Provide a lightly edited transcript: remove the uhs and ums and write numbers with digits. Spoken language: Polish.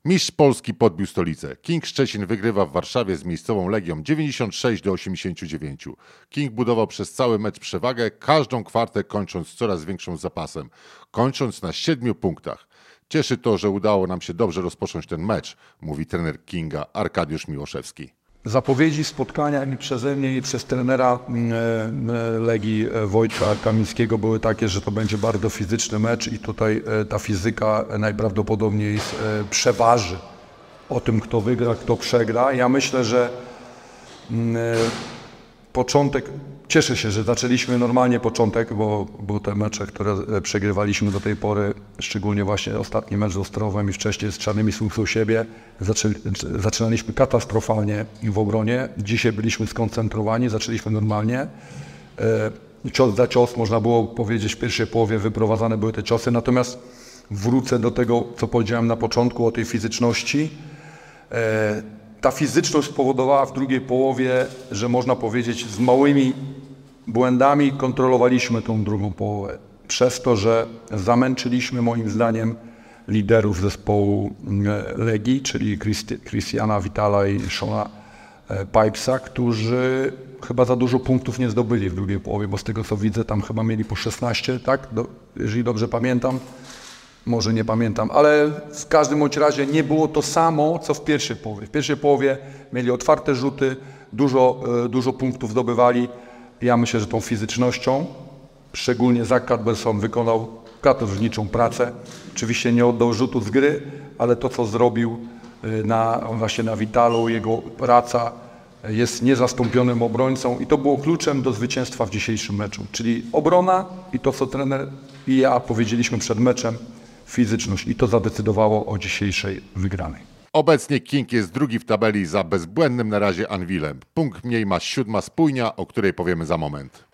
Mistrz Polski podbił stolicę. King Szczecin wygrywa w Warszawie z miejscową Legią 96-89. King budował przez cały mecz przewagę, każdą kwartę kończąc coraz większą zapasem, kończąc na 7 punktach. Cieszy to, że udało nam się dobrze rozpocząć ten mecz, mówi trener Kinga Arkadiusz Miłoszewski. Zapowiedzi spotkania i przeze mnie i przez trenera Legii Wojtka Kamińskiego były takie, że to będzie bardzo fizyczny mecz i tutaj ta fizyka najprawdopodobniej przeważy o tym, kto wygra, kto przegra. Ja myślę, że początek, cieszę się, że zaczęliśmy normalnie początek, bo te mecze, które przegrywaliśmy do tej pory, szczególnie właśnie ostatni mecz z Ostrowem i wcześniej z Czarnymi Słupską siebie, zaczynaliśmy katastrofalnie w obronie. Dzisiaj byliśmy skoncentrowani, zaczęliśmy normalnie. Cios za cios, można było powiedzieć, w pierwszej połowie wyprowadzane były te ciosy, natomiast wrócę do tego, co powiedziałem na początku o tej fizyczności. Ta fizyczność spowodowała w drugiej połowie, że można powiedzieć, z małymi błędami kontrolowaliśmy tą drugą połowę. Przez to, że zamęczyliśmy moim zdaniem liderów zespołu Legii, czyli Christiana Vitala i Shona Pipesa, którzy chyba za dużo punktów nie zdobyli w drugiej połowie, bo z tego co widzę, tam chyba mieli po 16, tak? Jeżeli dobrze pamiętam. Może nie pamiętam, ale w każdym bądź razie nie było to samo, co w pierwszej połowie. W pierwszej połowie mieli otwarte rzuty, dużo punktów zdobywali. Ja myślę, że tą fizycznością, szczególnie Zach Cadberson wykonał katorżniczą pracę. Oczywiście nie oddał rzutu z gry, ale to, co zrobił właśnie na Vitalu, jego praca jest niezastąpionym obrońcą i to było kluczem do zwycięstwa w dzisiejszym meczu. Czyli obrona i to, co trener i ja powiedzieliśmy przed meczem, fizyczność i to zadecydowało o dzisiejszej wygranej. Obecnie King jest drugi w tabeli za bezbłędnym na razie Anwilem. Punkt mniej ma 7. Spójnia, o której powiemy za moment.